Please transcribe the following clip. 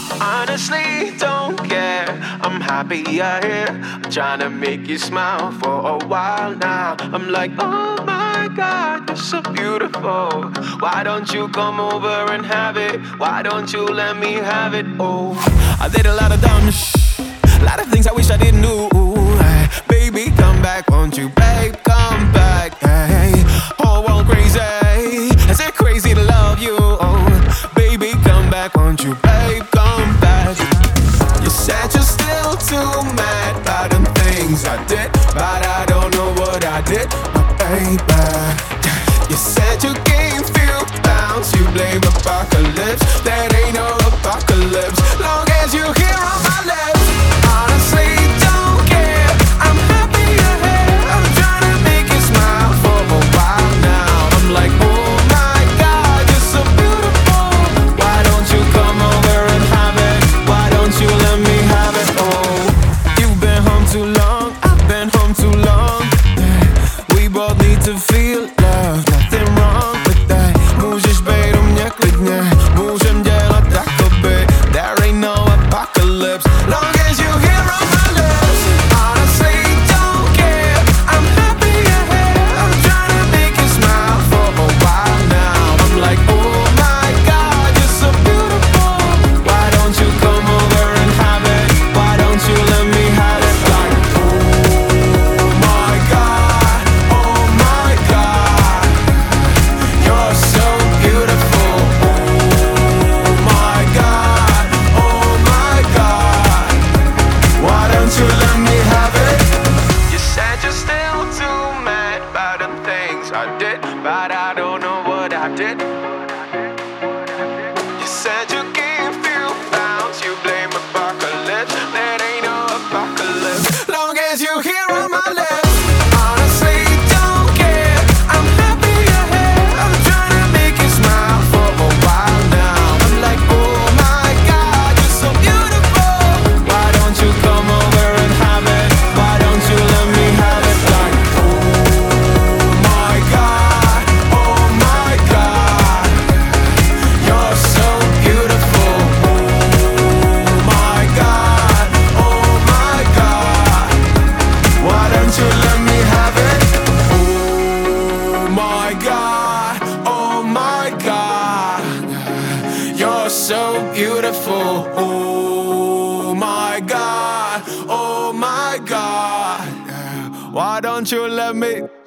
Honestly, don't care. I'm happy you're here. I'm trying to make you smile for a while now. I'm like, oh my God, you're so beautiful. Why don't you come over and have it? Why don't you let me have it? Oh, I did a lot of dumb shit, a lot of things I wish I didn't do. Hey, baby, come back, won't you, babe? Come back. Hey, whole world crazy. Is it crazy to love you? Oh, baby, come back, won't you, babe? Come back. You said you're still too mad about them things I did, but I don't know what I did, but baby. You said you gained few pounds, you blame apocalypse. That ain't no apocalypse, long as you hear on my lips. Honestly, don't care. I'm happy you're here. I'm trying to make you smile for a while now. I'm like, oh my God, you're so beautiful. Why don't you come over and have it? Why don't you let me have it? Oh, you've been home too long, I've been home too long. We both need to feel love, nothing wrong with that. Můžeš být u mě klidně, můžem dělat jakoby there ain't no apocalypse, long as you hear on my lips. Honestly, don't care. I'm happy you're here. I'm trying to make you smile for a while now. I'm like, oh my God, you're so beautiful. Why don't you come over and have it? Why don't you let me have it? Like, oh my God, oh my God, you're so beautiful. Oh my God, oh my God, why don't you let me have it? You said you're still too mad about the things I did, but I don't know what I did. You said you gained few pounds, you blame apocalypse. That ain't no apocalypse, long as you hear on my lips. Honestly, don't care. I'm happy you're here. I'm trying to make you smile for a while now. I'm like, oh my God, you're so beautiful. Why don't you come over and have it? Why don't you let me have it? Like, oh my God, oh my God, you're so beautiful. Oh my God, oh my God, why don't you let me have it? Oh my God, oh my God, you're so beautiful. Oh my God, oh my God, why don't you let me?